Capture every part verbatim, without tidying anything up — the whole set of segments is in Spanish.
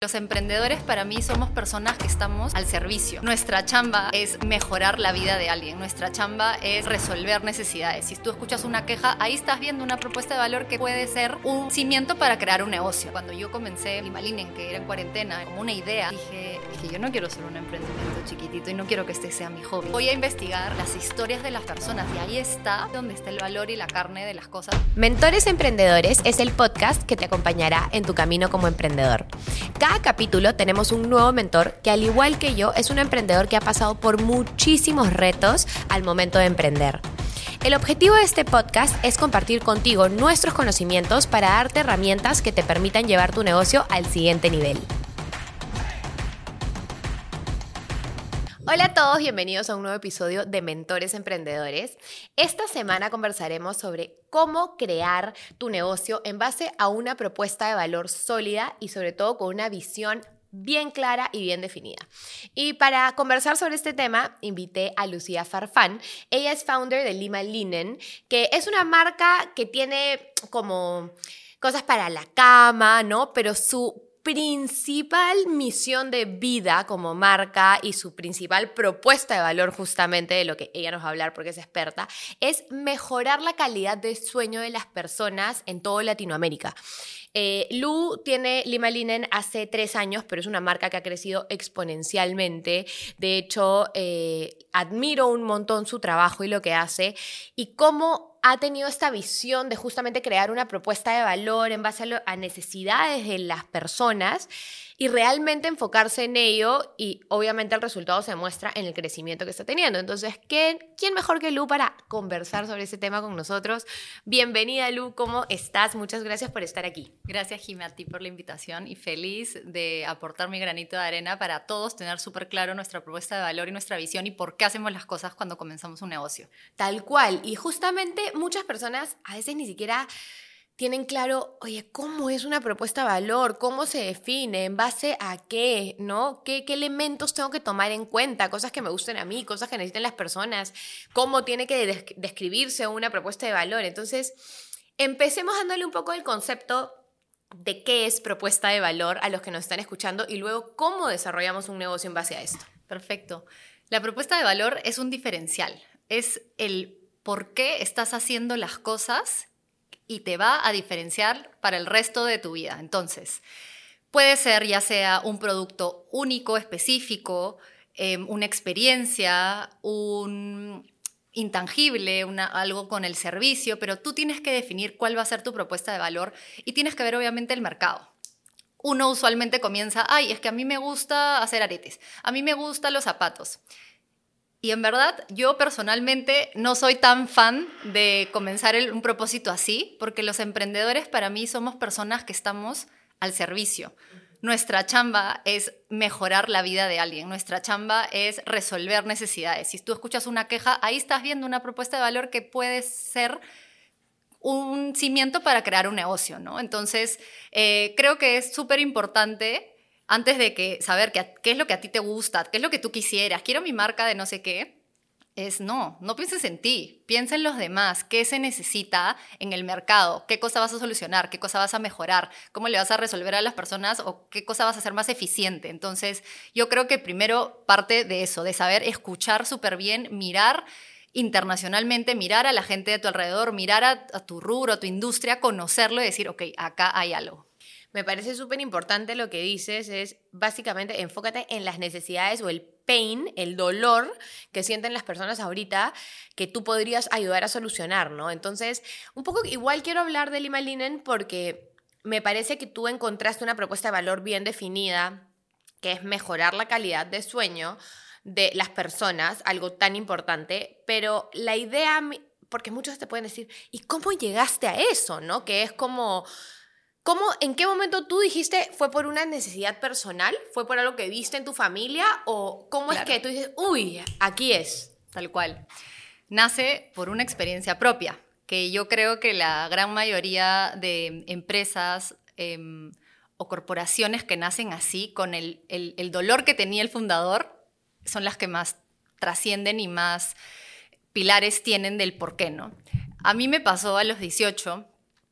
Los emprendedores para mí somos personas que estamos al servicio. Nuestra chamba es mejorar la vida de alguien. Nuestra chamba es resolver necesidades. Si tú escuchas una queja, ahí estás viendo una propuesta de valor que puede ser un cimiento para crear un negocio. Cuando yo comencé Limalinen, que era en cuarentena, como una idea, dije, dije, yo no quiero ser un emprendimiento chiquitito y no quiero que este sea mi hobby. Voy a investigar las historias de las personas y ahí está donde está el valor y la carne de las cosas. Mentores Emprendedores es el podcast que te acompañará en tu camino como emprendedor. Cada capítulo tenemos un nuevo mentor que, al igual que yo, es un emprendedor que ha pasado por muchísimos retos al momento de emprender. El objetivo de este podcast es compartir contigo nuestros conocimientos para darte herramientas que te permitan llevar tu negocio al siguiente nivel. Hola a todos, bienvenidos a un nuevo episodio de Mentores Emprendedores. Esta semana conversaremos sobre cómo crear tu negocio en base a una propuesta de valor sólida y sobre todo con una visión bien clara y bien definida. Y para conversar sobre este tema, invité a Lucía Farfán. Ella es founder de Limalinen, que es una marca que tiene como cosas para la cama, ¿no? Pero su principal misión de vida como marca y su principal propuesta de valor, justamente de lo que ella nos va a hablar porque es experta, es mejorar la calidad de sueño de las personas en toda Latinoamérica. Eh, Lu tiene Limalinen hace tres años, pero es una marca que ha crecido exponencialmente. De hecho, eh, admiro un montón su trabajo y lo que hace y cómo ha tenido esta visión de justamente crear una propuesta de valor en base a, lo, a necesidades de las personas y realmente enfocarse en ello, y obviamente el resultado se muestra en el crecimiento que está teniendo. Entonces, ¿qué, ¿quién mejor que Lu para conversar sobre ese tema con nosotros? Bienvenida, Lu, ¿cómo estás? Muchas gracias por estar aquí. Gracias, Jimé, a ti por la invitación y feliz de aportar mi granito de arena para todos tener súper claro nuestra propuesta de valor y nuestra visión y por qué hacemos las cosas cuando comenzamos un negocio. Tal cual, y justamente muchas personas a veces ni siquiera tienen claro, oye, ¿cómo es una propuesta de valor? ¿Cómo se define? ¿En base a qué? ¿No? ¿Qué, qué elementos tengo que tomar en cuenta? Cosas que me gusten a mí, cosas que necesiten las personas. ¿Cómo tiene que des- describirse una propuesta de valor? Entonces, empecemos dándole un poco el concepto de qué es propuesta de valor a los que nos están escuchando y luego cómo desarrollamos un negocio en base a esto. Perfecto. La propuesta de valor es un diferencial. Es el por qué estás haciendo las cosas y te va a diferenciar para el resto de tu vida. Entonces, puede ser ya sea un producto único, específico, eh, una experiencia, un intangible, una, algo con el servicio, pero tú tienes que definir cuál va a ser tu propuesta de valor y tienes que ver obviamente el mercado. Uno usualmente comienza, ay, es que a mí me gusta hacer aretes, a mí me gustan los zapatos. Y en verdad, yo personalmente no soy tan fan de comenzar el, un propósito así, porque los emprendedores para mí somos personas que estamos al servicio. Nuestra chamba es mejorar la vida de alguien. Nuestra chamba es resolver necesidades. Si tú escuchas una queja, ahí estás viendo una propuesta de valor que puede ser un cimiento para crear un negocio, ¿no? Entonces, eh, creo que es súper importante, antes de que saber qué, qué es lo que a ti te gusta, qué es lo que tú quisieras, quiero mi marca de no sé qué, es no, no pienses en ti, piensa en los demás, qué se necesita en el mercado, qué cosa vas a solucionar, qué cosa vas a mejorar, cómo le vas a resolver a las personas o qué cosa vas a hacer más eficiente. Entonces, yo creo que primero parte de eso, de saber escuchar súper bien, mirar internacionalmente, mirar a la gente de tu alrededor, mirar a, a tu rubro, a tu industria, conocerlo y decir, ok, acá hay algo. Me parece súper importante lo que dices, es básicamente enfócate en las necesidades o el pain, el dolor que sienten las personas ahorita que tú podrías ayudar a solucionar, ¿no? Entonces, un poco igual quiero hablar de Limalinen porque me parece que tú encontraste una propuesta de valor bien definida, que es mejorar la calidad de sueño de las personas, algo tan importante, pero la idea, porque muchos te pueden decir, ¿y cómo llegaste a eso, no? Que es como, ¿cómo, en qué momento tú dijiste, fue por una necesidad personal, fue por algo que viste en tu familia, o cómo claro. es que tú dices, uy, aquí es? Tal cual. Nace por una experiencia propia, que yo creo que la gran mayoría de empresas eh, o corporaciones que nacen así, con el, el, el dolor que tenía el fundador, son las que más trascienden y más pilares tienen del por qué, ¿no? A mí me pasó a los dieciocho,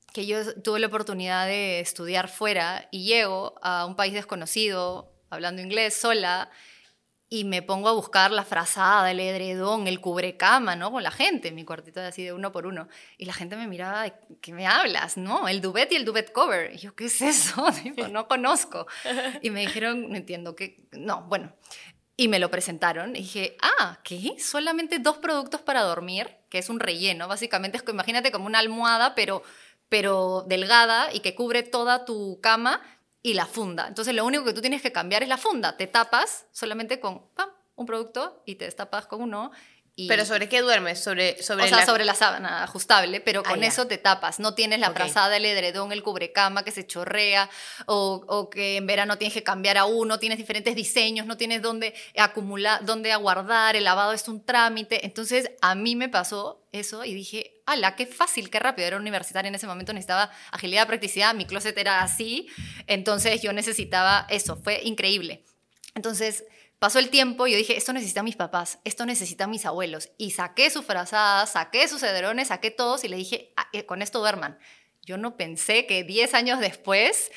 que yo tuve la oportunidad de estudiar fuera y llego a un país desconocido, hablando inglés, sola, y me pongo a buscar la frazada, el edredón, el cubrecama, ¿no? Con la gente, mi cuartito así de uno por uno. Y la gente me miraba, ¿de qué me hablas? ¿No? El duvet y el duvet cover. Y yo, ¿qué es eso? Tipo, no conozco. Y me dijeron, no entiendo, qué. No, bueno. Y me lo presentaron y dije, ah, ¿qué? Solamente dos productos para dormir, que es un relleno. Básicamente es que imagínate como una almohada, pero, pero delgada y que cubre toda tu cama y la funda. Entonces lo único que tú tienes que cambiar es la funda. Te tapas solamente con pam, un producto y te destapas con uno. Y, ¿Pero sobre qué duermes? Sobre, sobre o sea, la... sobre la sábana ajustable, pero con ah, eso te tapas. No tienes la okay. frazada, el edredón, el cubrecama que se chorrea, o, o que en verano tienes que cambiar a uno, tienes diferentes diseños, no tienes dónde acumular, dónde aguardar, el lavado es un trámite. Entonces, a mí me pasó eso y dije, ¡hala, qué fácil, qué rápido! Era universitaria en ese momento, necesitaba agilidad, practicidad, mi closet era así, entonces yo necesitaba eso, fue increíble. Entonces... pasó el tiempo y yo dije, esto necesitan mis papás, esto necesitan mis abuelos. Y saqué sus frazadas, saqué sus edredones, saqué todos y le dije, ah, eh, con esto duerman. Yo no pensé que diez años después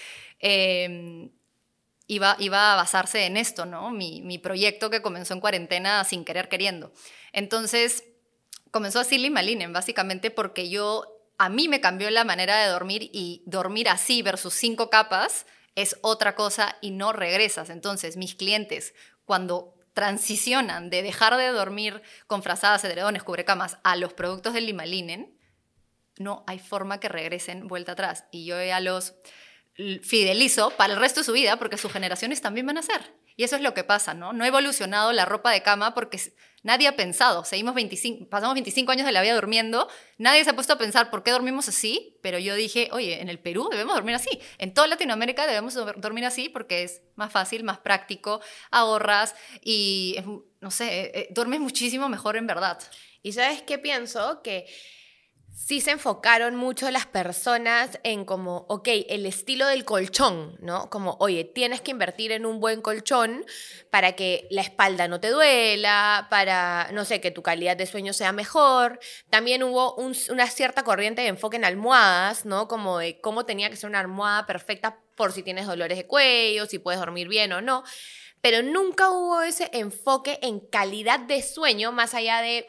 eh, iba, iba a basarse en esto, ¿no? Mi, mi proyecto que comenzó en cuarentena sin querer queriendo. Entonces, comenzó así Lima Linen, básicamente porque yo, a mí me cambió la manera de dormir y dormir así versus cinco capas es otra cosa y no regresas. Entonces, mis clientes, cuando transicionan de dejar de dormir con frazadas, edredones, cubrecamas a los productos del Lima Linen, no hay forma que regresen vuelta atrás. Y yo ya los fidelizo para el resto de su vida porque sus generaciones también van a ser. Y eso es lo que pasa, ¿no? No ha evolucionado la ropa de cama porque nadie ha pensado. Seguimos veinticinco, pasamos veinticinco años de la vida durmiendo. Nadie se ha puesto a pensar por qué dormimos así. Pero yo dije, oye, en el Perú debemos dormir así. En toda Latinoamérica debemos dormir así porque es más fácil, más práctico, ahorras y, no sé, eh, duermes muchísimo mejor en verdad. ¿Y sabes qué pienso? Que sí se enfocaron mucho las personas en como, ok, el estilo del colchón, ¿no? Como, oye, tienes que invertir en un buen colchón para que la espalda no te duela, para, no sé, que tu calidad de sueño sea mejor. También hubo un, una cierta corriente de enfoque en almohadas, ¿no? Como de cómo tenía que ser una almohada perfecta por si tienes dolores de cuello, si puedes dormir bien o no. Pero nunca hubo ese enfoque en calidad de sueño más allá de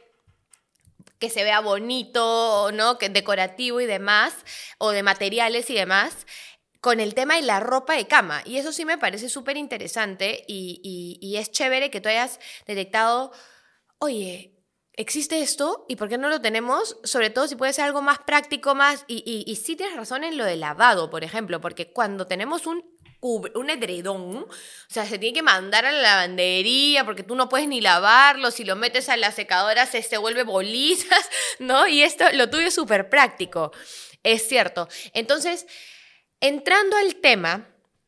que se vea bonito, ¿no? Que decorativo y demás, o de materiales y demás, con el tema de la ropa de cama. Y eso sí me parece súper interesante y, y, y es chévere que tú hayas detectado, oye, ¿existe esto? ¿Y por qué no lo tenemos? Sobre todo si puede ser algo más práctico, más... Y, y, y sí tienes razón en lo del lavado, por ejemplo, porque cuando tenemos un un edredón, o sea, se tiene que mandar a la lavandería porque tú no puedes ni lavarlo, si lo metes a la secadora se, se vuelve bolitas, ¿no? Y esto, lo tuyo es súper práctico, es cierto. Entonces, entrando al tema,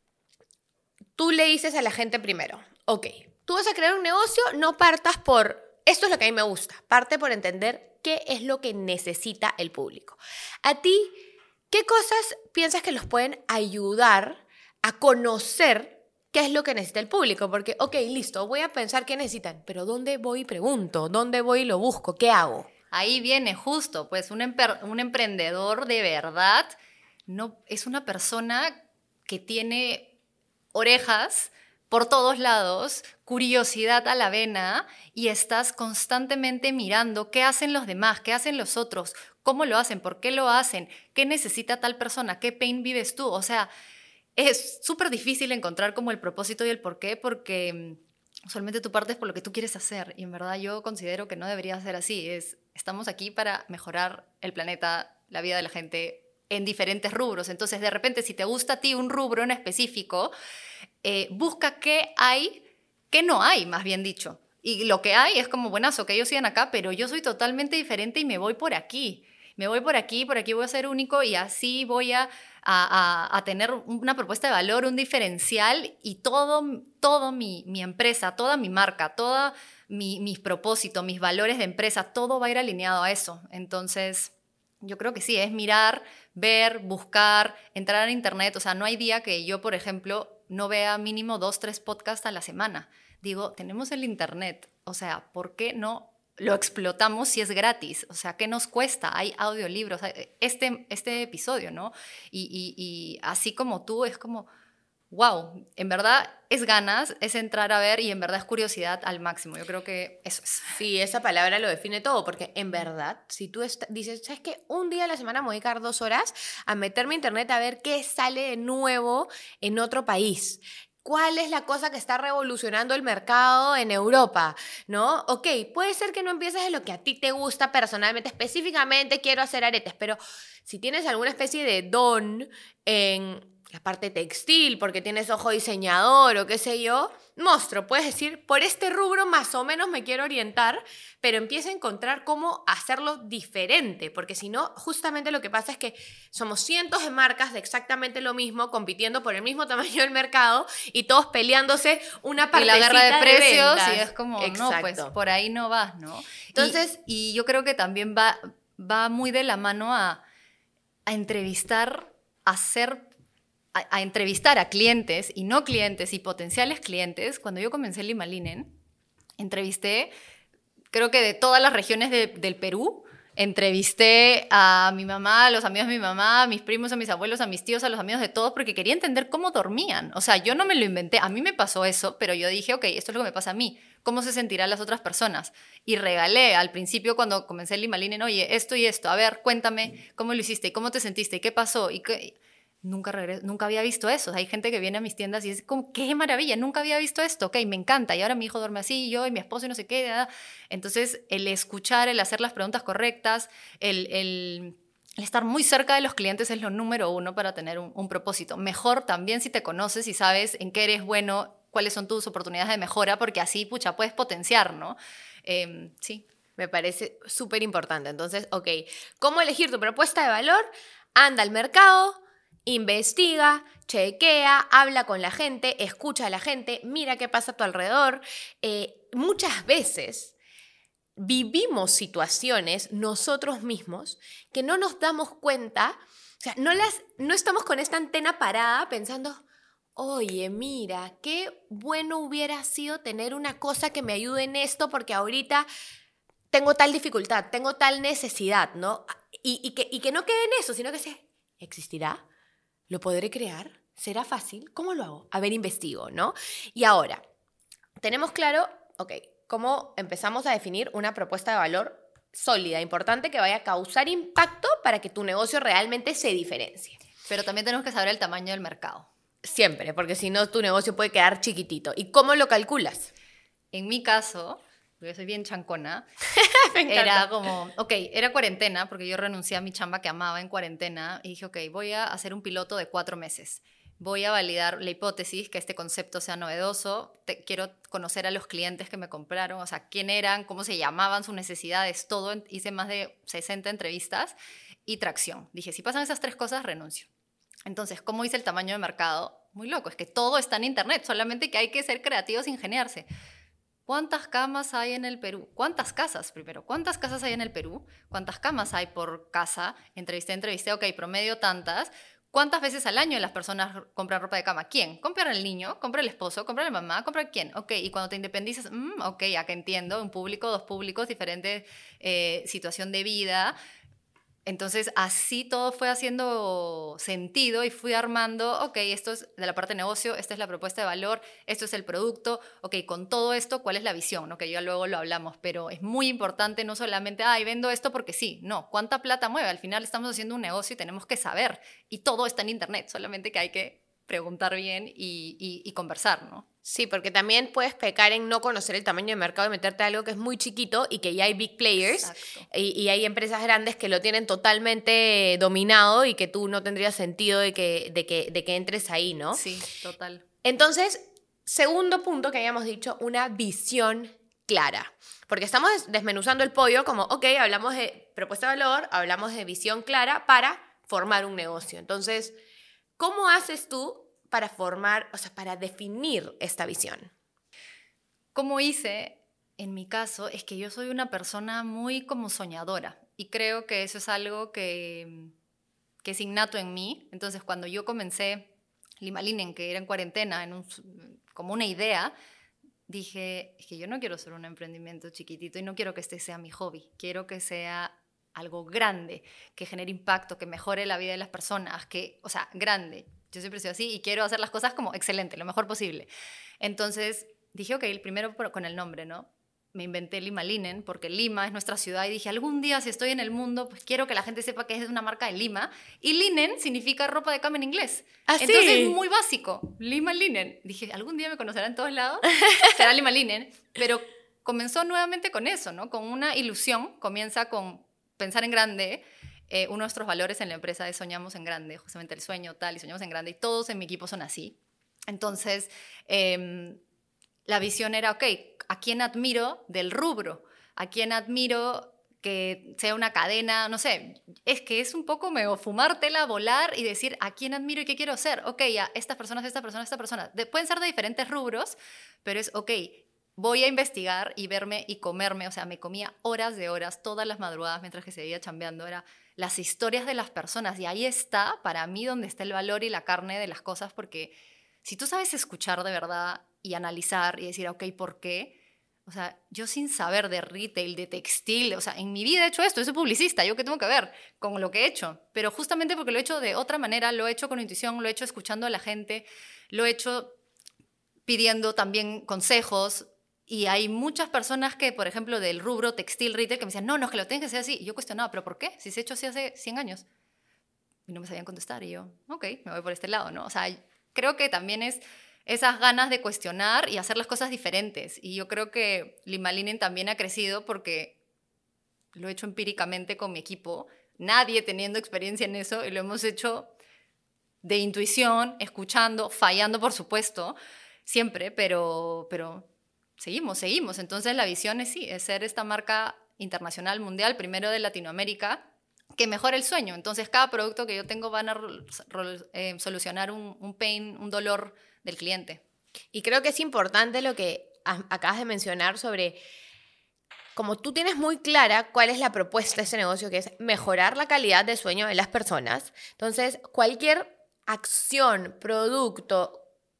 tú le dices a la gente primero, ok, tú vas a crear un negocio, no partas por, esto es lo que a mí me gusta, parte por entender qué es lo que necesita el público. A ti, ¿qué cosas piensas que los pueden ayudar a conocer qué es lo que necesita el público? Porque, ok, listo, voy a pensar qué necesitan, pero ¿dónde voy y pregunto? ¿Dónde voy y lo busco? ¿Qué hago? Ahí viene justo, pues un, emper- un emprendedor de verdad no, es una persona que tiene orejas por todos lados, curiosidad a la vena y estás constantemente mirando qué hacen los demás, qué hacen los otros, cómo lo hacen, por qué lo hacen, qué necesita tal persona, qué pain vives tú, o sea... es súper difícil encontrar como el propósito y el porqué porque usualmente tú partes por lo que tú quieres hacer y en verdad yo considero que no debería ser así. Es, estamos aquí para mejorar el planeta, la vida de la gente en diferentes rubros. Entonces, de repente, si te gusta a ti un rubro en específico, eh, busca qué hay, qué no hay, más bien dicho. Y lo que hay es como, buenazo, que ellos sigan acá, pero yo soy totalmente diferente y me voy por aquí. Me voy por aquí, por aquí voy a ser único y así voy a... A, a, a tener una propuesta de valor, un diferencial y todo, todo mi, mi empresa, toda mi marca, todos mi, mis propósitos, mis valores de empresa, todo va a ir alineado a eso. Entonces, yo creo que sí, es mirar, ver, buscar, entrar a internet. O sea, no hay día que yo, por ejemplo, no vea mínimo dos, tres podcasts a la semana. Digo, tenemos el internet. O sea, ¿por qué no lo explotamos si es gratis. O sea, ¿qué nos cuesta? Hay audiolibros, este, este episodio, ¿no? Y, y, y así como tú, es como, wow, en verdad es ganas, es entrar a ver y en verdad es curiosidad al máximo. Yo creo que eso es. Sí, esa palabra lo define todo, porque en verdad, si tú est- dices, ¿sabes qué? Un día a la semana me voy a dedicar dos horas a meterme a internet a ver qué sale de nuevo en otro país. ¿Cuál es la cosa que está revolucionando el mercado en Europa? ¿No? Ok, puede ser que no empieces en lo que a ti te gusta personalmente, específicamente quiero hacer aretes, pero si tienes alguna especie de don en la parte textil, porque tienes ojo diseñador o qué sé yo, monstruo, puedes decir, por este rubro más o menos me quiero orientar, pero empieza a encontrar cómo hacerlo diferente, porque si no, justamente lo que pasa es que somos cientos de marcas de exactamente lo mismo, compitiendo por el mismo tamaño del mercado y todos peleándose una Y partecita la guerra de precios ventas. y es como, no, pues Exacto. por ahí no vas, ¿no? Entonces, Y, y yo creo que también va, va muy de la mano a, a entrevistar, a hacer A, a entrevistar a clientes y no clientes y potenciales clientes. Cuando yo comencé Lima Linen, entrevisté, creo que de todas las regiones de, del Perú, entrevisté a mi mamá, a los amigos de mi mamá, a mis primos, a mis abuelos, a mis tíos, a los amigos de todos, porque quería entender cómo dormían. O sea, yo no me lo inventé, a mí me pasó eso, pero yo dije, ok, esto es lo que me pasa a mí, ¿cómo se sentirán las otras personas? Y regalé al principio cuando comencé Lima Linen, oye, esto y esto, a ver, cuéntame cómo lo hiciste, y cómo te sentiste, y qué pasó, y qué... Nunca, regreso, nunca había visto eso. Hay gente que viene a mis tiendas y es como, qué maravilla, nunca había visto esto, ok, me encanta. Y ahora mi hijo duerme así, y yo y mi esposo y no sé qué. ¿verdad? Entonces, el escuchar, el hacer las preguntas correctas, el, el, el estar muy cerca de los clientes es lo número uno para tener un, un propósito. Mejor también si te conoces y sabes en qué eres bueno, cuáles son tus oportunidades de mejora, porque así, pucha, puedes potenciar, ¿no? Eh, sí. me parece súper importante. Entonces, ok, ¿cómo elegir tu propuesta de valor? Anda al mercado, investiga, chequea, habla con la gente, escucha a la gente, mira qué pasa a tu alrededor. Eh, muchas veces vivimos situaciones nosotros mismos que no nos damos cuenta, o sea, no, las, no estamos con esta antena parada pensando, oye, mira, qué bueno hubiera sido tener una cosa que me ayude en esto porque ahorita tengo tal dificultad, tengo tal necesidad, ¿no? Y, y, que, y que no quede en eso, sino que se, ¿existirá? ¿Lo podré crear? ¿Será fácil? ¿Cómo lo hago? A ver, investigo, ¿no? Y ahora, tenemos claro, ok, cómo empezamos a definir una propuesta de valor sólida, importante, que vaya a causar impacto para que tu negocio realmente se diferencie. Pero también tenemos que saber el tamaño del mercado. Siempre, porque si no, tu negocio puede quedar chiquitito. ¿Y cómo lo calculas? En mi caso, yo soy bien chancona, Me encanta. era como, ok, era cuarentena, porque yo renuncié a mi chamba que amaba en cuarentena y dije, ok, voy a hacer un piloto de cuatro meses. Voy a validar la hipótesis, que este concepto sea novedoso. Te, quiero conocer a los clientes que me compraron, o sea, quién eran, cómo se llamaban, sus necesidades, todo. Hice más de sesenta entrevistas y tracción. Dije, si pasan esas tres cosas, renuncio. Entonces, ¿cómo hice el tamaño de mercado? Muy loco, es que todo está en internet, solamente que hay que ser creativos e ingeniarse. ¿Cuántas camas hay en el Perú? ¿Cuántas casas primero? ¿Cuántas casas hay en el Perú? ¿Cuántas camas hay por casa? Entrevisté, entrevisté, ok, promedio tantas. ¿Cuántas veces al año las personas compran ropa de cama? ¿Quién? ¿Compra el niño? ¿Compra el esposo? ¿Compra la mamá? ¿Compra quién? Ok, y cuando te independizas, mm, ok, ya que entiendo, un público, dos públicos, diferente eh, situación de vida. Entonces, así todo fue haciendo sentido y fui armando, ok, esto es de la parte de negocio, esta es la propuesta de valor, esto es el producto, ok, con todo esto, ¿cuál es la visión? Ok, ya luego lo hablamos, pero es muy importante no solamente, ay, vendo esto porque sí, no, ¿cuánta plata mueve? Al final estamos haciendo un negocio y tenemos que saber, y todo está en internet, solamente que hay que preguntar bien y, y, y conversar, ¿no? Sí, porque también puedes pecar en no conocer el tamaño de mercado y meterte a algo que es muy chiquito y que ya hay big players y, y hay empresas grandes que lo tienen totalmente dominado y que tú no tendrías sentido de que, de que, de que entres ahí, ¿no? Sí, total. Entonces, segundo punto que habíamos dicho, una visión clara. Porque estamos desmenuzando el pollo como, ok, hablamos de propuesta de valor, hablamos de visión clara para formar un negocio. Entonces, ¿cómo haces tú para formar, o sea, para definir esta visión? Como hice, en mi caso, es que yo soy una persona muy como soñadora y creo que eso es algo que, que es innato en mí. Entonces, cuando yo comencé Lima Linen, que era en cuarentena, en un, como una idea, dije, es que yo no quiero ser un emprendimiento chiquitito y no quiero que este sea mi hobby, quiero que sea algo grande, que genere impacto, que mejore la vida de las personas, que, o sea, grande. Yo siempre soy así y quiero hacer las cosas como excelente, lo mejor posible. Entonces dije, ok, primero con el nombre, ¿no? Me inventé Lima Linen, porque Lima es nuestra ciudad, y dije, algún día si estoy en el mundo, pues quiero que la gente sepa que es de una marca de Lima. Y linen significa ropa de cama en inglés. ¿Ah, Entonces sí? es muy básico, Lima Linen. Dije, algún día me conocerán en todos lados, será Lima Linen. Pero comenzó nuevamente con eso, ¿no? Con una ilusión, comienza con pensar en grande. Eh, uno de nuestros valores en la empresa es soñamos en grande, justamente el sueño tal, y soñamos en grande, y todos en mi equipo son así. Entonces, eh, la visión era, ok, ¿a quién admiro del rubro? ¿A quién admiro que sea una cadena? No sé, es que es un poco medio fumártela, volar y decir, ¿a quién admiro y qué quiero ser? Ok, ya, estas personas, esta persona, esta persona. De, pueden ser de diferentes rubros, pero es, ok, voy a investigar y verme y comerme. O sea, me comía horas de horas, todas las madrugadas mientras que seguía chambeando. Era las historias de las personas. Y ahí está, para mí, donde está el valor y la carne de las cosas, porque si tú sabes escuchar de verdad y analizar y decir, ok, ¿por qué? O sea, yo sin saber de retail, de textil, o sea, en mi vida he hecho esto, yo soy publicista, ¿yo qué tengo que ver con lo que he hecho? Pero justamente porque lo he hecho de otra manera, lo he hecho con intuición, lo he hecho escuchando a la gente, lo he hecho pidiendo también consejos. Y hay muchas personas que, por ejemplo, del rubro textil, retail, que me decían, no, no, es que lo tienes que hacer así. Y yo cuestionaba, ¿pero por qué? Si se ha hecho así hace cien años. Y no me sabían contestar. Y yo, ok, me voy por este lado, ¿no? O sea, creo que también es esas ganas de cuestionar y hacer las cosas diferentes. Y yo creo que Lima Linen también ha crecido porque lo he hecho empíricamente con mi equipo, nadie teniendo experiencia en eso, y lo hemos hecho de intuición, escuchando, fallando, por supuesto, siempre, pero, pero seguimos, seguimos. Entonces la visión es sí, es ser esta marca internacional, mundial, primero de Latinoamérica, que mejore el sueño. Entonces cada producto que yo tengo van a eh, solucionar un, un pain, un dolor del cliente. Y creo que es importante lo que acabas de mencionar sobre, como tú tienes muy clara cuál es la propuesta de ese negocio, que es mejorar la calidad de sueño de las personas. Entonces, cualquier acción, producto,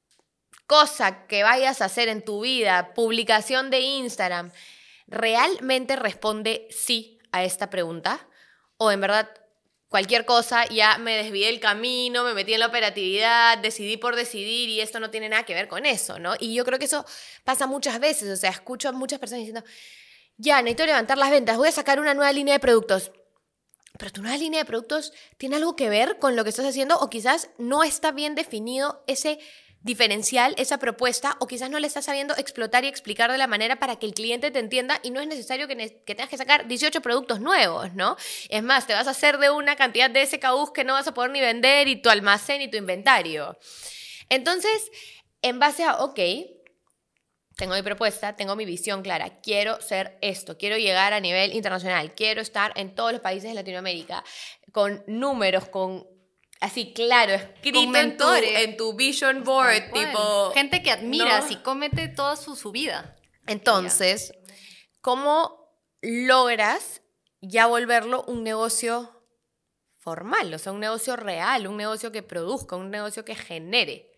cosa que vayas a hacer en tu vida, publicación de Instagram, ¿realmente responde sí a esta pregunta? ¿O en verdad cualquier cosa, ya me desvié el camino, me metí en la operatividad, decidí por decidir y esto no tiene nada que ver con eso, ¿no? Y yo creo que eso pasa muchas veces, o sea, escucho a muchas personas diciendo, ya, necesito levantar las ventas, voy a sacar una nueva línea de productos. Pero tu nueva línea de productos tiene algo que ver con lo que estás haciendo, o quizás no está bien definido ese diferencial, esa propuesta, o quizás no le estás sabiendo explotar y explicar de la manera para que el cliente te entienda, y no es necesario que, ne- que tengas que sacar dieciocho productos nuevos, ¿no? Es más, te vas a hacer de una cantidad de S K Us que no vas a poder ni vender, y tu almacén y tu inventario. Entonces, en base a, ok, tengo mi propuesta, tengo mi visión clara, quiero ser esto, quiero llegar a nivel internacional, quiero estar en todos los países de Latinoamérica, con números, con así claro, escrito en tu, en tu vision board, tipo... Gente que admiras, ¿no? y comete toda su, su vida. Entonces, ¿cómo logras ya volverlo un negocio formal? O sea, un negocio real, un negocio que produzca, un negocio que genere.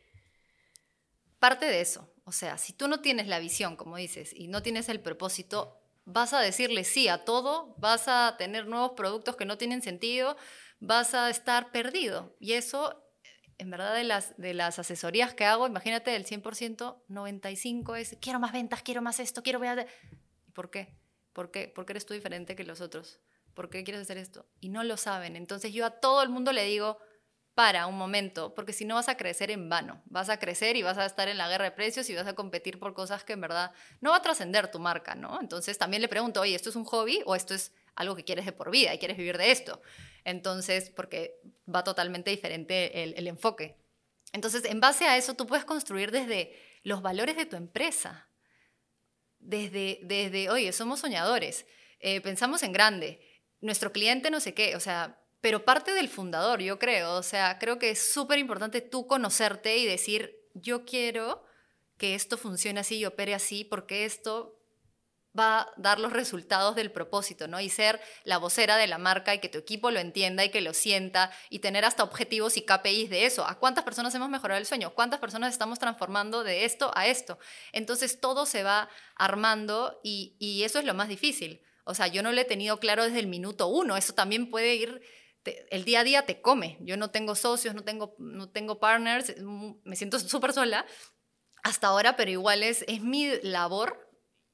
Parte de eso. O sea, si tú no tienes la visión, como dices, y no tienes el propósito, vas a decirle sí a todo, vas a tener nuevos productos que no tienen sentido, vas a estar perdido. Y eso, en verdad, de las, de las asesorías que hago, imagínate, del cien por ciento, noventa y cinco por ciento es, quiero más ventas, quiero más esto, quiero ver... ¿Y por qué? ¿Por qué? ¿Por qué eres tú diferente que los otros? ¿Por qué quieres hacer esto? Y no lo saben. Entonces yo a todo el mundo le digo, para un momento, porque si no vas a crecer en vano. Vas a crecer y vas a estar en la guerra de precios y vas a competir por cosas que en verdad no va a trascender tu marca, ¿no? Entonces también le pregunto, oye, ¿esto es un hobby o esto es algo que quieres de por vida y quieres vivir de esto? Entonces, porque va totalmente diferente el, el enfoque. Entonces, en base a eso, tú puedes construir desde los valores de tu empresa. Desde, desde oye, somos soñadores, eh, pensamos en grande, nuestro cliente no sé qué, o sea... Pero parte del fundador, yo creo. O sea, creo que es súper importante tú conocerte y decir, yo quiero que esto funcione así y opere así, porque esto va a dar los resultados del propósito, ¿no? Y ser la vocera de la marca y que tu equipo lo entienda y que lo sienta y tener hasta objetivos y K P Is de eso. ¿A cuántas personas hemos mejorado el sueño? ¿Cuántas personas estamos transformando de esto a esto? Entonces todo se va armando y, y eso es lo más difícil. O sea, yo no lo he tenido claro desde el minuto uno. Eso también puede ir... Te, el día a día te come. Yo no tengo socios, no tengo, no tengo partners, me siento súper sola hasta ahora, pero igual es, es mi labor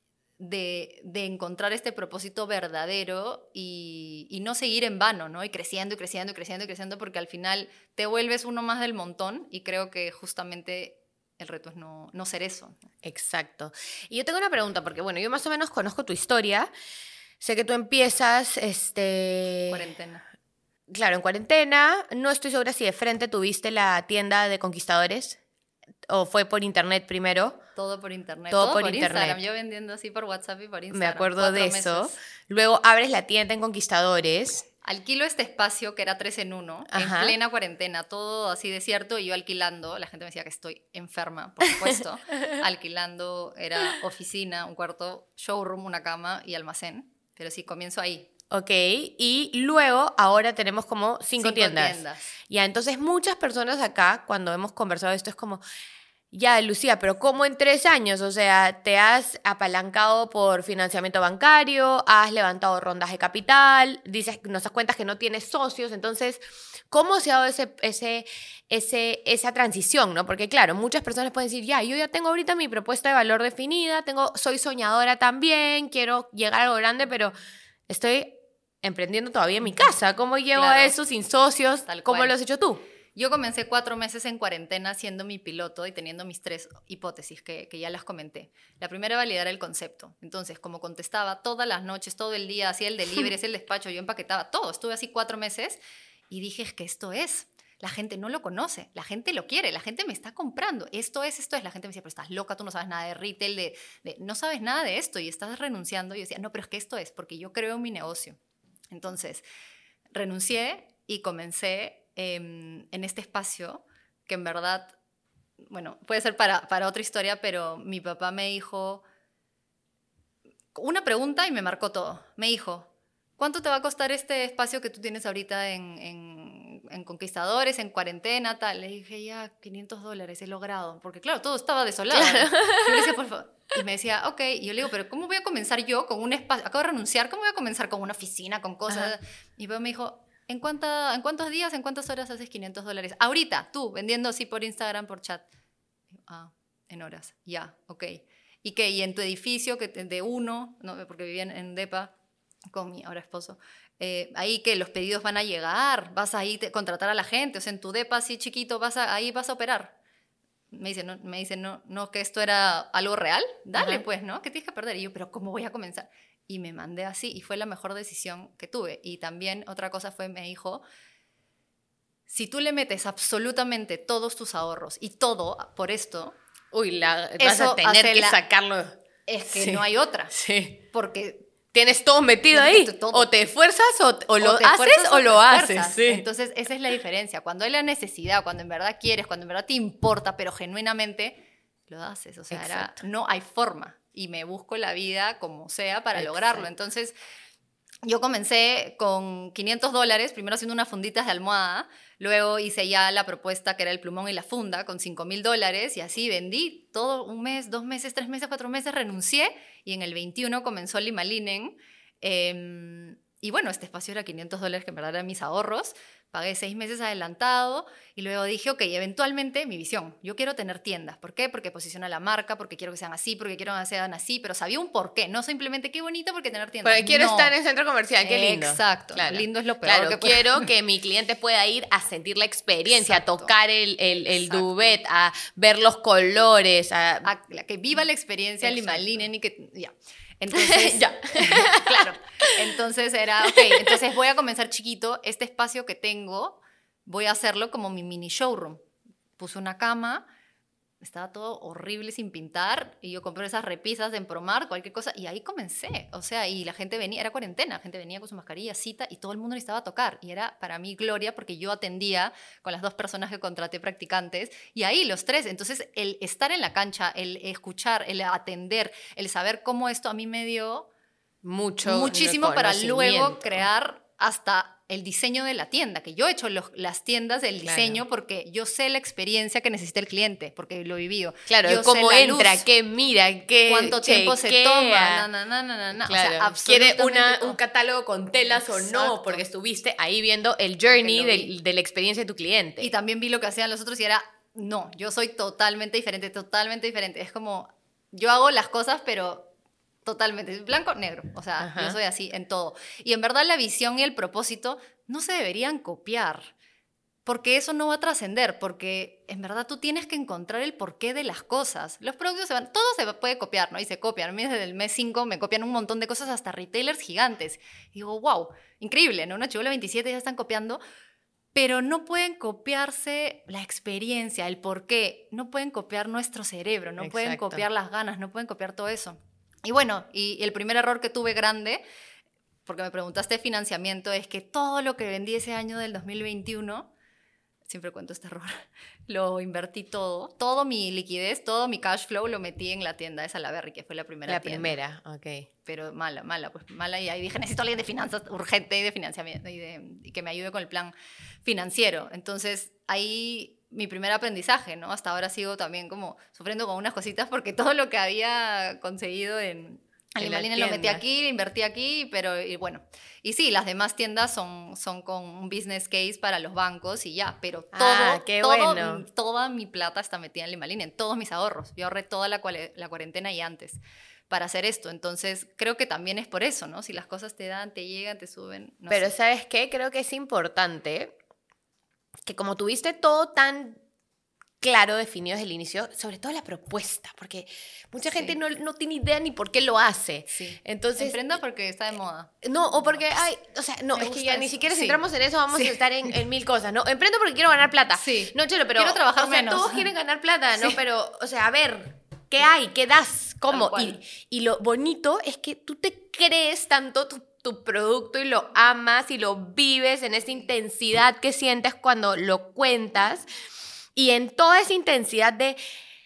de, de encontrar este propósito verdadero y, y no seguir en vano, ¿no? Y creciendo y creciendo y creciendo y creciendo, porque al final te vuelves uno más del montón y creo que justamente el reto es no, no ser eso. Exacto. Y yo tengo una pregunta, porque bueno, yo más o menos conozco tu historia. Sé que tú empiezas, este... Cuarentena. Claro, en cuarentena. No estoy segura si de frente tuviste la tienda de Conquistadores o fue por internet primero. Todo por internet. Todo, Todo por, por internet. Instagram. Yo vendiendo así por WhatsApp y por Instagram. Me acuerdo Cuatro de eso. meses. Luego abres la tienda en Conquistadores. Alquilo este espacio que era tres en uno, Ajá. en plena cuarentena, todo así desierto, y yo alquilando. La gente me decía que estoy enferma, por supuesto. Alquilando, era oficina, un cuarto, showroom, una cama y almacén. Pero sí, comienzo ahí. Ok, y luego ahora tenemos como cinco, cinco tiendas. tiendas. Ya, entonces muchas personas acá, cuando hemos conversado de esto, es como, ya, Lucía, pero ¿cómo en tres años? O sea, te has apalancado por financiamiento bancario, has levantado rondas de capital, dices, nos das cuenta que no tienes socios, entonces, ¿cómo se ha dado ese, ese, ese, esa transición, no? Porque claro, muchas personas pueden decir, ya, yo ya tengo ahorita mi propuesta de valor definida, tengo, soy soñadora también, quiero llegar a algo grande, pero estoy emprendiendo todavía en mi casa. ¿Cómo llevo Claro. a eso sin socios? Tal ¿Cómo cual. lo has hecho tú? Yo comencé cuatro meses en cuarentena siendo mi piloto y teniendo mis tres hipótesis que, que ya las comenté. La primera, validar el concepto. Entonces, como contestaba todas las noches, todo el día, hacía el delivery, hacía el despacho, yo empaquetaba todo. Estuve así cuatro meses y dije, es que esto es. La gente no lo conoce, la gente lo quiere, la gente me está comprando. Esto es, esto es. La gente me decía, pero estás loca, tú no sabes nada de retail, de, de, no sabes nada de esto y estás renunciando. Y yo decía, no, pero es que esto es, porque yo creo en mi negocio. Entonces, renuncié y comencé eh, en este espacio que en verdad, bueno, puede ser para, para otra historia, pero mi papá me dijo una pregunta y me marcó todo. Me dijo, ¿cuánto te va a costar este espacio que tú tienes ahorita en, en, en Conquistadores, en cuarentena, tal? Le dije, ya, quinientos dólares, he logrado. Porque claro, todo estaba desolado. Claro. Yo le decía, por favor. Y me decía, ok. Y yo le digo, pero ¿cómo voy a comenzar yo con un espacio? Acabo de renunciar, ¿cómo voy a comenzar con una oficina, con cosas? Ajá. Y luego me dijo, ¿en, cuánta, ¿en cuántos días, en cuántas horas haces quinientos dólares? Ahorita, tú, vendiendo así por Instagram, por chat. Ah, en horas. Ya, ok. ¿Y qué? ¿Y en tu edificio que te, de uno? No, porque vivía en, en Depa con mi ahora esposo. Eh, ahí que los pedidos van a llegar, vas a ir a contratar a la gente, o sea, en tu depa así chiquito, vas a, ahí vas a operar. Me dice, no, me dice no, no, que esto era algo real, dale. Ajá. Pues, ¿no? ¿Qué tienes que perder? Y yo, pero ¿cómo voy a comenzar? Y me mandé así, y fue la mejor decisión que tuve. Y también otra cosa fue, me dijo, si tú le metes absolutamente todos tus ahorros y todo por esto, uy, la, vas a tener que la, sacarlo. Es que sí. No hay otra. Sí. Porque tienes todo metido ahí. Todo. O te esfuerzas o, o lo o haces o, o lo haces. Sí. Entonces, esa es la diferencia. Cuando hay la necesidad, cuando en verdad quieres, cuando en verdad te importa, pero genuinamente lo haces. O sea, era, no hay forma. Y me busco la vida como sea para Exacto. lograrlo. Entonces, yo comencé con quinientos dólares, primero haciendo unas funditas de almohada, luego hice ya la propuesta que era el plumón y la funda con cinco mil dólares y así vendí todo un mes, dos meses, tres meses, cuatro meses, renuncié y en el veintiuno comenzó Lima Linen. Eh, y bueno, este espacio era quinientos dólares, que en verdad eran mis ahorros. Pagué seis meses adelantado y luego dije, ok, eventualmente mi visión, yo quiero tener tiendas. ¿Por qué? Porque posiciona la marca, porque quiero que sean así, porque quiero que sean así, pero sabía un porqué, no simplemente qué bonito porque tener tiendas. Porque quiero no. estar en el centro comercial, qué lindo. Exacto, claro. lindo es lo peor claro, que puede. Quiero que mi cliente pueda ir a sentir la experiencia, Exacto. a tocar el, el, el duvet, a ver los colores. A... a que viva la experiencia Lima Linen y que... ya. Entonces, ya. Claro. Entonces era, ok, entonces voy a comenzar chiquito, este espacio que tengo... voy a hacerlo como mi mini showroom. Puse una cama, estaba todo horrible sin pintar y yo compré esas repisas en Promar, cualquier cosa, y ahí comencé. O sea, y la gente venía, era cuarentena, la gente venía con su mascarilla, cita, y todo el mundo necesitaba tocar. Y era para mí gloria porque yo atendía con las dos personas que contraté practicantes y ahí los tres. Entonces, el estar en la cancha, el escuchar, el atender, el saber cómo esto a mí me dio mucho muchísimo para luego crear hasta el diseño de la tienda, que yo he hecho los, las tiendas del diseño, claro, porque yo sé la experiencia que necesita el cliente, porque lo he vivido. Claro, yo cómo sé entra, luz, qué mira, qué cuánto tiempo chequea. se toma, na, na, na, na, na. Claro. O sea, quiere una, un catálogo con telas Exacto. o no, porque estuviste ahí viendo el journey de, de la experiencia de tu cliente. Y también vi lo que hacían los otros y era, no, yo soy totalmente diferente, totalmente diferente. Es como, yo hago las cosas, pero totalmente, blanco, negro. O sea, Ajá. yo soy así en todo. Y en verdad la visión y el propósito no se deberían copiar, porque eso no va a trascender, porque en verdad tú tienes que encontrar el porqué de las cosas. Los productos se van, todo se puede copiar, ¿no? Y se copian. A mí desde el mes cinco me copian un montón de cosas, hasta retailers gigantes. Y digo, wow, increíble, ¿no? Una Chibola veintisiete ya están copiando, pero no pueden copiarse la experiencia, el porqué. No pueden copiar nuestro cerebro, no Exacto. pueden copiar las ganas, no pueden copiar todo eso. Y bueno, y el primer error que tuve grande, porque me preguntaste de financiamiento, es que todo lo que vendí ese año del dos mil veintiuno, siempre cuento este error, lo invertí todo, todo mi liquidez, todo mi cash flow lo metí en la tienda de Salaberry, que fue la primera La tienda. primera, ok. Pero mala, mala, pues mala, y ahí dije, necesito alguien de finanzas urgente y de financiamiento, y, de, y que me ayude con el plan financiero. Entonces, ahí mi primer aprendizaje, ¿no? Hasta ahora sigo también como sufriendo con unas cositas, porque todo lo que había conseguido en el Limalinen lo metí aquí, invertí aquí, pero y bueno. Y sí, las demás tiendas son, son con un business case para los bancos y ya, pero todo, ah, qué todo bueno. toda mi plata está metida en Limalinen, todos mis ahorros. Yo ahorré toda la, la cuarentena y antes para hacer esto. Entonces, creo que también es por eso, ¿no? Si las cosas te dan, te llegan, te suben. No pero sé. ¿sabes qué? Creo que es importante que como tuviste todo tan claro, definido desde el inicio, sobre todo la propuesta, porque mucha sí. gente no, no tiene idea ni por qué lo hace. Sí. Entonces, emprenda porque está de moda. No, o porque, ay, o sea, no, Me es que ya eso. ni siquiera si sí. entramos en eso vamos sí. a estar en, en mil cosas, ¿no? Emprendo porque quiero ganar plata. Sí. No, chelo, pero quiero trabajar o sea, menos. todos quieren ganar plata, ¿no? Sí. Pero, o sea, a ver, ¿qué hay? ¿Qué das? ¿Cómo? Y, y lo bonito es que tú te crees tanto tu tu producto y lo amas y lo vives en esa intensidad que sientes cuando lo cuentas y en toda esa intensidad de...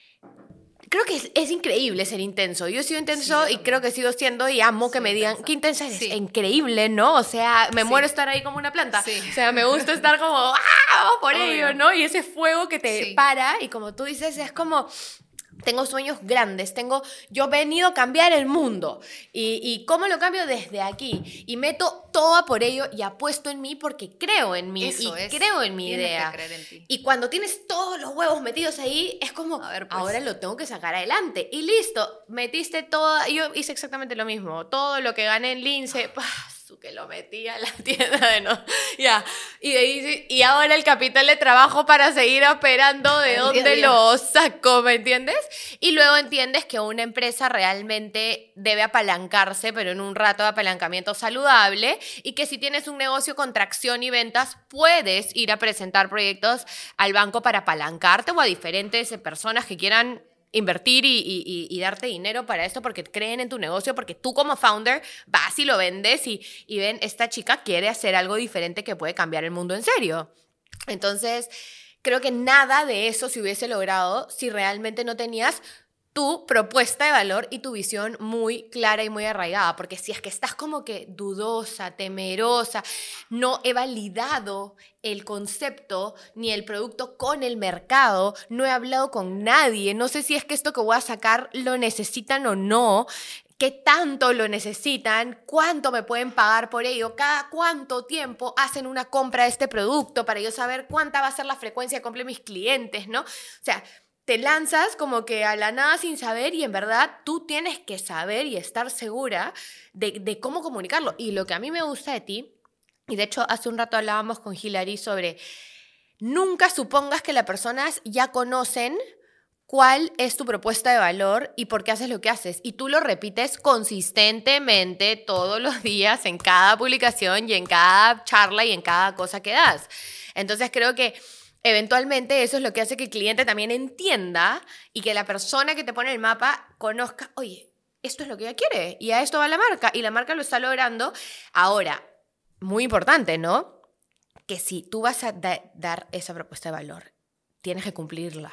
Creo que es, es increíble ser intenso. Yo he sido intenso sí, y creo que sigo siendo y amo que sí, me digan, intensa. ¿Qué intensa eres? Sí. Increíble, ¿no? O sea, me sí. muero estar ahí como una planta. Sí. O sea, me gusta estar como, ¡ah! Por Obvio. ello, ¿no? Y ese fuego que te sí. para y como tú dices, es como... Tengo sueños grandes, tengo, yo he venido a cambiar el mundo y, y ¿cómo lo cambio? Desde aquí y meto todo por ello y apuesto en mí porque creo en mí Eso y es. creo en mi Tienes idea que creer en ti. Y cuando tienes todos los huevos metidos ahí es como, a ver, pues, ahora lo tengo que sacar adelante y listo, metiste todo, yo hice exactamente lo mismo, todo lo que gané en Lince, que lo metí a la tienda de no, ya, y, de, y ahora el capital de trabajo para seguir operando, ¿de dónde lo saco? ¿Me entiendes? Y luego entiendes que una empresa realmente debe apalancarse, pero en un rato de apalancamiento saludable, y que si tienes un negocio con tracción y ventas, puedes ir a presentar proyectos al banco para apalancarte o a diferentes personas que quieran invertir y, y, y darte dinero para esto porque creen en tu negocio, porque tú como founder vas y lo vendes y, y ven, esta chica quiere hacer algo diferente que puede cambiar el mundo en serio. Entonces, creo que nada de eso se hubiese logrado si realmente no tenías tu propuesta de valor y tu visión muy clara y muy arraigada, porque si es que estás como que dudosa, temerosa, no he validado el concepto ni el producto con el mercado, no he hablado con nadie, no sé si es que esto que voy a sacar lo necesitan o no, qué tanto lo necesitan, cuánto me pueden pagar por ello, cada cuánto tiempo hacen una compra de este producto para yo saber cuánta va a ser la frecuencia de compra de mis clientes, ¿no? O sea, te lanzas como que a la nada sin saber y en verdad tú tienes que saber y estar segura de, de cómo comunicarlo. Y lo que a mí me gusta de ti, y de hecho hace un rato hablábamos con Hilary sobre nunca supongas que las personas ya conocen cuál es tu propuesta de valor y por qué haces lo que haces. Y tú lo repites consistentemente todos los días en cada publicación y en cada charla y en cada cosa que das. Entonces creo que Eventualmente eso es lo que hace que el cliente también entienda y que la persona que te pone el mapa conozca, oye, esto es lo que ella quiere y a esto va la marca y la marca lo está logrando. Ahora, muy importante, ¿no? Que si tú vas a da- dar esa propuesta de valor, tienes que cumplirla.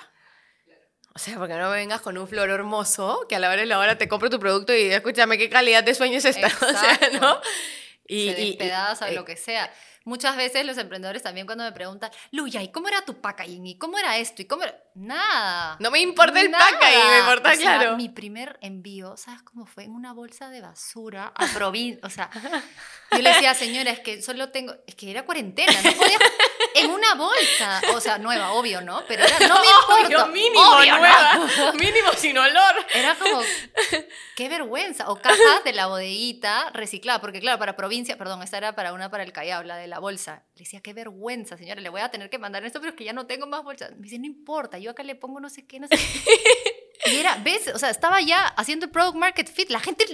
O sea, porque no me vengas con un flor hermoso que a la hora de la hora te compro tu producto y escúchame, ¿qué calidad de sueño es esta? Exacto. O sea, ¿no? Y, se despedaza, y, lo que sea. Muchas veces los emprendedores también cuando me preguntan, Luya, ¿y cómo era tu packaging? ¿Y cómo era esto? ¿Y cómo era? Nada. No me importa el Nada. packaging, me importa, o sea, claro. mi primer envío, ¿sabes cómo fue? En una bolsa de basura a provincia. O sea, yo le decía, señora, es que solo tengo, es que era cuarentena, no podía, en una bolsa. O sea, nueva, obvio, ¿no? Pero era, no me importa. Obvio, mínimo, obvio, nueva. ¿no? Mínimo sin olor. Era como, qué vergüenza. O cajas de la bodeguita reciclada, porque claro, para provincia, perdón, esta era para una para el Callao, la de la bolsa. Le decía, qué vergüenza, señora, le voy a tener que mandar esto, pero es que ya no tengo más bolsas. Me dice, no importa, yo acá le pongo no sé qué, no sé qué. Y era, ¿ves? O sea, estaba ya haciendo el product market fit. La gente,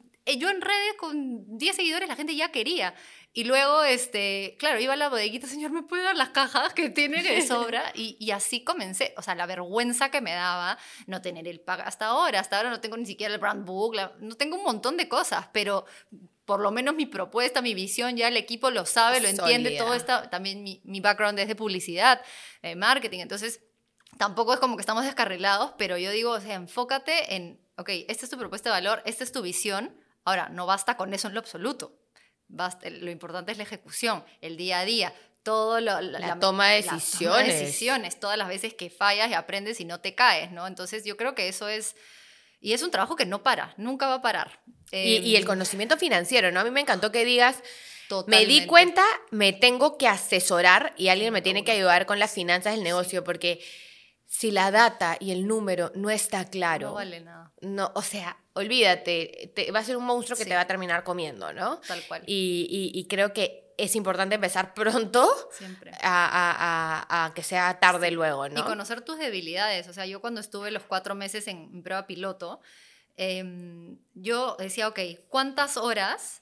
yo en redes con diez seguidores, la gente ya quería. Y luego, este, claro, iba a la bodeguita, señor, ¿me puede dar las cajas que tiene de sobra? Y, y así comencé. O sea, la vergüenza que me daba no tener el pack hasta ahora. Hasta ahora no tengo ni siquiera el brand book, la, no tengo un montón de cosas, pero por lo menos mi propuesta, mi visión, ya el equipo lo sabe, lo entiende, Sólida. todo está, también mi, mi background es de publicidad, eh, marketing, entonces tampoco es como que estamos descarrilados, pero yo digo, o sea, enfócate en, ok, esta es tu propuesta de valor, esta es tu visión, ahora, no basta con eso en lo absoluto, basta, lo importante es la ejecución, el día a día, todo lo, la, La toma de la decisiones. toma de decisiones, todas las veces que fallas y aprendes y no te caes, ¿no? Entonces yo creo que eso es, y es un trabajo que no para, nunca va a parar. Y, y el conocimiento financiero, ¿no? A mí me encantó que digas, Totalmente. me di cuenta, me tengo que asesorar y alguien me tiene que ayudar con las finanzas del negocio, porque si la data y el número no está claro, No vale nada. no, o sea, olvídate, te, va a ser un monstruo que Sí. te va a terminar comiendo, ¿no? Tal cual. Y, y, y creo que es importante empezar pronto Siempre. a, a, a, a que sea tarde luego, ¿no? Y conocer tus debilidades. O sea, yo cuando estuve los cuatro meses en, en prueba piloto, eh, yo decía, ok, ¿cuántas horas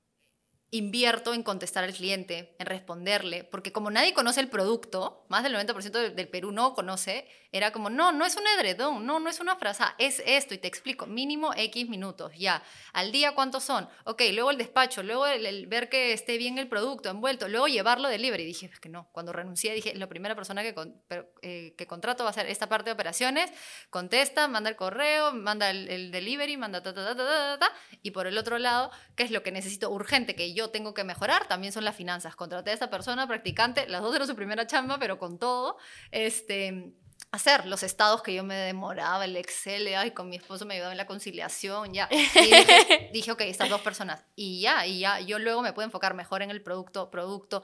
invierto en contestar al cliente, en responderle? Porque como nadie conoce el producto, más del noventa por ciento del, del Perú no conoce, era como, no, no es un edredón, no, no es una frase, es esto, y te explico, mínimo X minutos, ya. Al día, ¿cuántos son? Ok, luego el despacho, luego el, el ver que esté bien el producto envuelto, luego llevarlo delivery. Y dije, es que no, cuando renuncié dije, la primera persona que, con, pero, eh, que contrato va a ser esta parte de operaciones, contesta, manda el correo, manda el, el delivery, manda ta, ta, ta, ta, ta, ta, y por el otro lado, ¿qué es lo que necesito urgente que yo tengo que mejorar? También son las finanzas. Contraté a esta persona, practicante, las dos eran su primera chamba, pero con todo, este... hacer los estados que yo me demoraba, el Excel, ay, con mi esposo me ayudaba en la conciliación, ya. Y dije, dije, ok, estas dos personas. Y ya, y ya, yo luego me puedo enfocar mejor en el producto, producto,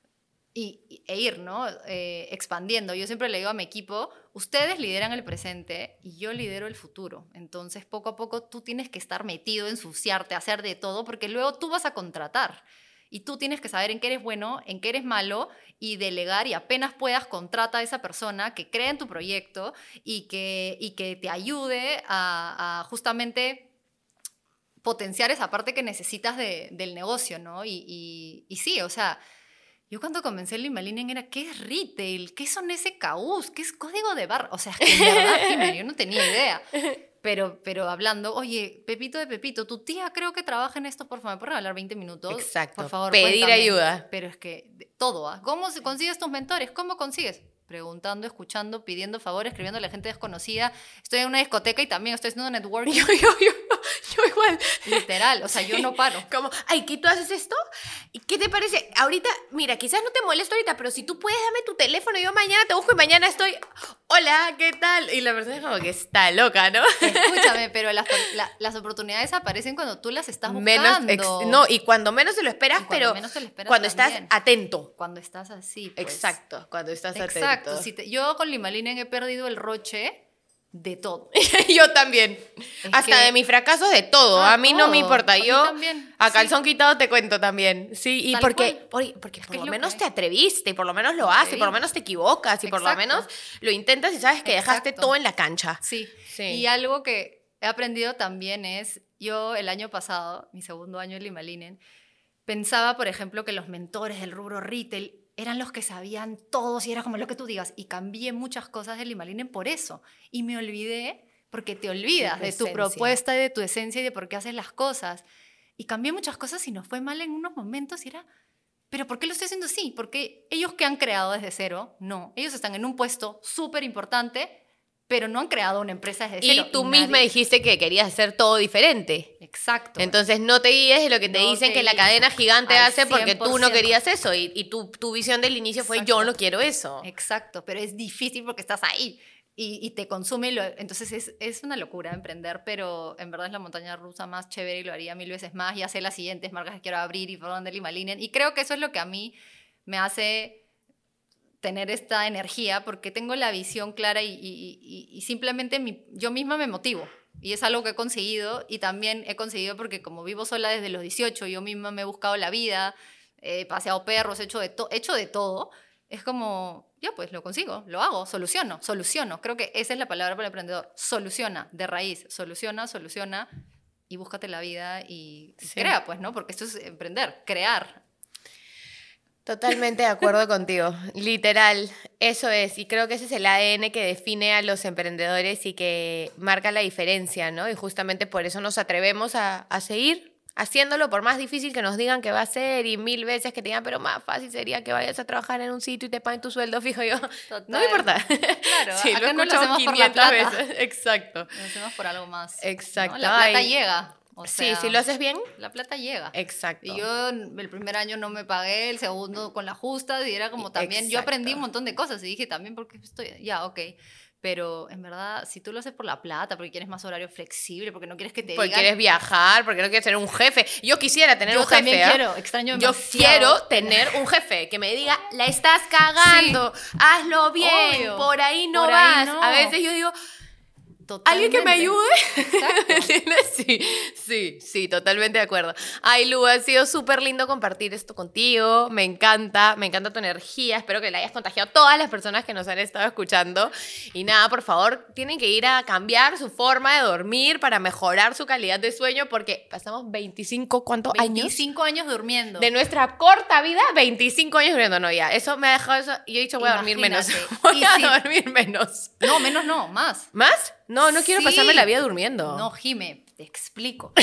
y, e ir, ¿no? Eh, expandiendo. Yo siempre le digo a mi equipo, ustedes lideran el presente y yo lidero el futuro. Entonces, poco a poco tú tienes que estar metido, ensuciarte, hacer de todo, porque luego tú vas a contratar. Y tú tienes que saber en qué eres bueno, en qué eres malo, y delegar, y apenas puedas, contrata a esa persona que cree en tu proyecto y que, y que te ayude a, a justamente potenciar esa parte que necesitas de, del negocio, ¿no? Y, y, y sí, o sea, yo cuando comencé el Limalinen era, ¿qué es retail? ¿Qué son S K Us? ¿Qué es código de barra? O sea, es que en verdad, Jimena, yo no tenía idea. Pero, pero hablando, oye, Pepito de Pepito, tu tía creo que trabaja en esto, por favor, ¿me puedes regalar veinte minutos? Exacto. Por favor, pedir cuéntame. ayuda. Pero es que de- todo, ¿ah? ¿Cómo se- consigues tus mentores? ¿Cómo consigues? Preguntando, escuchando, pidiendo favores, escribiendo a la gente desconocida. Estoy en una discoteca y también estoy haciendo networking. Yo, yo, yo, yo igual. Literal, o sea, yo no paro. Como, ay, ¿qué tú haces esto? ¿Y qué te parece? Ahorita, mira, quizás no te molesto ahorita, pero si tú puedes, dame tu teléfono, yo mañana te busco y mañana estoy, hola, ¿qué tal? Y la persona es como que está loca, ¿no? Escúchame, pero las, la- las oportunidades aparecen cuando tú las estás buscando. Menos, ex- no, y cuando menos te lo esperas, Y cuando pero menos te lo esperas cuando también. estás atento. Cuando estás así, pues. Exacto, cuando estás Exacto. atento. Si te- yo con Limalinen he perdido el roche de todo. Yo también. Es Hasta que- de mis fracasos, de todo. Ah, a mí no me todo. importa. A mí Yo también, a sí. calzón quitado te cuento también. Sí, y Tal porque, cual. por- porque por que lo es lo menos que te hay. atreviste, y por lo menos lo haces, y por lo atreví. menos te equivocas, y por lo Exacto. menos lo intentas y sabes que dejaste Exacto. todo en la cancha. Sí. Sí. Y algo que he aprendido también es, yo el año pasado, mi segundo año en Limalinen, pensaba, por ejemplo, que los mentores del rubro retail eran los que sabían todos y era como lo que tú digas. Y cambié muchas cosas del Lima Linen por eso. Y me olvidé, porque te olvidas de tu esencia. propuesta y de tu esencia y de por qué haces las cosas. Y cambié muchas cosas y nos fue mal en unos momentos y era, ¿pero por qué lo estoy haciendo así? Porque ellos que han creado desde cero, no. Ellos están en un puesto súper importante, pero no han creado una empresa desde cero. Y tú y misma nadie... dijiste que querías hacer todo diferente. Exacto. Entonces no te guíes de lo que te No dicen te que la guíes cadena gigante al hace porque tú no cien por ciento. querías eso. Y, y tu, tu visión del inicio fue Exacto. yo no quiero eso. Exacto, pero es difícil porque estás ahí y, y te consume. Y lo, entonces es, es una locura emprender, pero en verdad es la montaña rusa más chévere y lo haría mil veces más. Ya sé las siguientes marcas que quiero abrir y por dónde Lima Linen. Y creo que eso es lo que a mí me hace tener esta energía, porque tengo la visión clara y, y, y, y simplemente mi, yo misma me motivo. Y es algo que he conseguido, y también he conseguido porque como vivo sola desde los dieciocho, yo misma me he buscado la vida, he paseado perros, he hecho de, to hecho de todo, es como, ya pues lo consigo, lo hago, soluciono, soluciono. Creo que esa es la palabra para el emprendedor, soluciona, de raíz, soluciona, soluciona, y búscate la vida y Sí. crea, pues, ¿no? Porque esto es emprender, crear. Totalmente de acuerdo contigo, literal, eso es, y creo que ese es el A D N que define a los emprendedores y que marca la diferencia, ¿no? Y justamente por eso nos atrevemos a, a seguir haciéndolo, por más difícil que nos digan que va a ser y mil veces que te digan, pero más fácil sería que vayas a trabajar en un sitio y te paguen tu sueldo fijo. Yo, Total. no me importa. Claro, Sí, acá lo he no lo escuchado hacemos por la quinientas plata. veces, exacto. Lo hacemos por algo más. Exacto. ¿no? La plata Ay. llega. O sea, Sí, si lo haces bien, la plata llega. exacto. Y yo el primer año no me pagué, el segundo con la justa, y era como también, yo Exacto. aprendí un montón de cosas y dije también porque estoy, ya, ok. Pero en verdad, si tú lo haces por la plata, porque quieres más horario flexible, porque no quieres que te Porque digan... quieres viajar, porque no quieres tener un jefe. Yo quisiera tener Yo un jefe. también ¿eh? quiero, extraño Yo demasiado. quiero tener un jefe que me diga, la estás cagando, hazlo bien, Obvio. por ahí no Por ahí vas. no. A veces yo digo, Totalmente. ¿alguien que me ayude? Exacto. Sí, sí, sí, totalmente de acuerdo. Ay, Lu, ha sido súper lindo compartir esto contigo. Me encanta, me encanta tu energía. Espero que la hayas contagiado a todas las personas que nos han estado escuchando. Y nada, por favor, tienen que ir a cambiar su forma de dormir para mejorar su calidad de sueño porque pasamos veinticinco, ¿cuántos años? veinticinco años durmiendo. De nuestra corta vida, veinticinco años durmiendo. No, ya, eso me ha dejado eso. Y yo he dicho, voy a dormir menos. Imagínate. Voy Y a si- dormir menos. No, menos no, más. ¿Más? No, no quiero Sí. pasarme la vida durmiendo. No, Jime, te explico.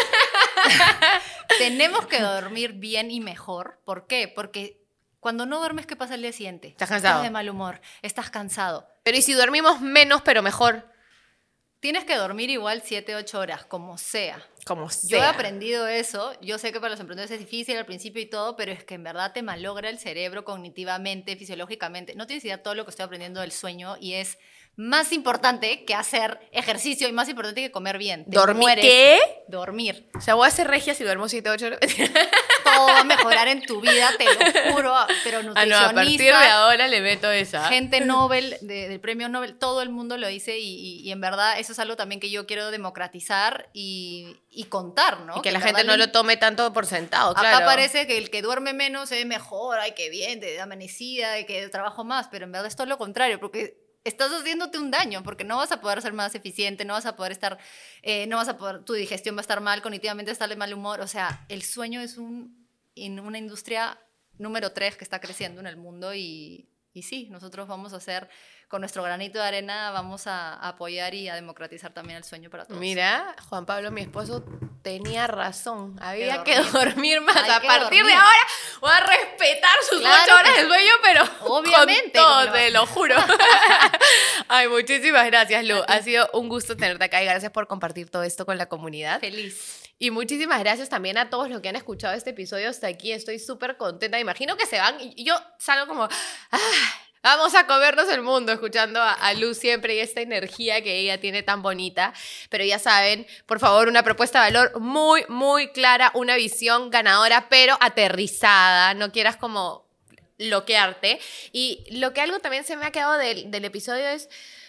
Tenemos que dormir bien y mejor. ¿Por qué? Porque cuando no duermes, ¿qué pasa el día siguiente? Estás cansado. Estás de mal humor, estás cansado. Pero ¿y si dormimos menos, pero mejor? Tienes que dormir igual siete, ocho horas, como sea. Como sea. Yo he aprendido eso. Yo sé que para los emprendedores es difícil al principio y todo, pero es que en verdad te malogra el cerebro cognitivamente, fisiológicamente. No tienes idea todo lo que estoy aprendiendo del sueño y es más importante que hacer ejercicio y más importante que comer bien. Te ¿Dormir mueres. qué? Dormir. O sea, voy a ser regia si duermo siete, ocho horas. Todo va a mejorar en tu vida, te lo juro. Pero Ah, no, nutricionistas, a partir de ahora le meto esa. gente Nobel, de- del premio Nobel, todo el mundo lo dice y, y- y en verdad eso es algo también que yo quiero democratizar y, y contar, ¿no? Y que la en gente verdad no le- lo tome tanto por sentado, Acá claro. parece que el que duerme menos es mejor, ay, qué bien, te amanecida, y que trabajo más, pero en verdad es todo lo contrario, porque estás haciéndote un daño, porque no vas a poder ser más eficiente, no vas a poder estar, eh, no vas a poder, tu digestión va a estar mal, cognitivamente estar de mal humor, o sea, el sueño es un, en una industria número tres que está creciendo en el mundo y, y sí, nosotros vamos a hacer, con nuestro granito de arena, vamos a, a apoyar y a democratizar también el sueño para todos. Mira, Juan Pablo, mi esposo, tenía razón. Había que dormir. dormir, más. Hay A que partir dormir. de ahora voy a respetar sus Claro ocho horas que de sueño, pero Obviamente, con todo, ¿cómo lo te vas? lo juro. Ay, muchísimas gracias, Lu. Ha sido un gusto tenerte acá y gracias por compartir todo esto con la comunidad. Feliz. Y muchísimas gracias también a todos los que han escuchado este episodio hasta aquí. Estoy súper contenta. Imagino que se van y yo salgo como, "Ah, vamos a comernos el mundo", escuchando a, a Lu siempre y esta energía que ella tiene tan bonita. Pero ya saben, por favor, una propuesta de valor muy, muy clara, una visión ganadora, pero aterrizada. No quieras como bloquearte. Y lo que algo también se me ha quedado del, del episodio es...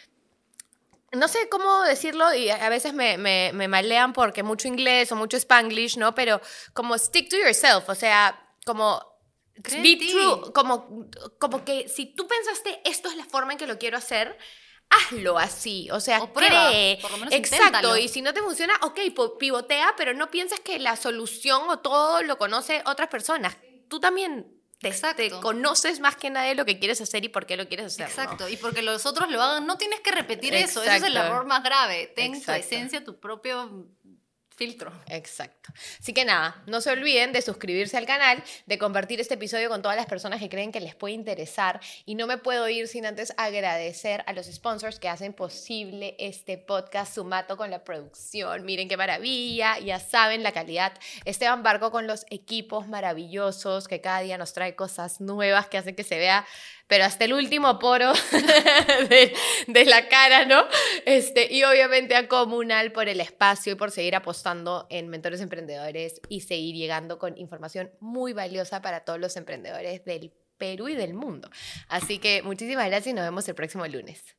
No sé cómo decirlo y a veces me, me, me malean porque mucho inglés o mucho spanglish, ¿no? Pero como stick to yourself, o sea, como Cree en be ti. true, como, como que si tú pensaste esto es la forma en que lo quiero hacer, hazlo así, o sea, O prueba, cree. por lo menos Exacto, inténtalo. y si no te funciona, ok, po- pivotea, pero no pienses que la solución o todo lo conoce otras personas. Tú también te, te conoces más que nadie lo que quieres hacer y por qué lo quieres hacer. Exacto, ¿no? Y porque los otros lo hagan, no tienes que repetir Exacto. eso, ese es el error más grave. Ten Exacto. tu esencia, tu propio filtro. Exacto. Así que nada, no se olviden de suscribirse al canal, de compartir este episodio con todas las personas que creen que les puede interesar. Y no me puedo ir sin antes agradecer a los sponsors que hacen posible este podcast. Sumato con la producción, miren qué maravilla, ya saben la calidad. Esteban Barco con los equipos maravillosos que cada día nos trae cosas nuevas que hacen que se vea, pero hasta el último poro de, de la cara, ¿no? Este, y obviamente a Comunal por el espacio y por seguir apostando en Mentores Emprendedores y seguir llegando con información muy valiosa para todos los emprendedores del Perú y del mundo. Así que muchísimas gracias y nos vemos el próximo lunes.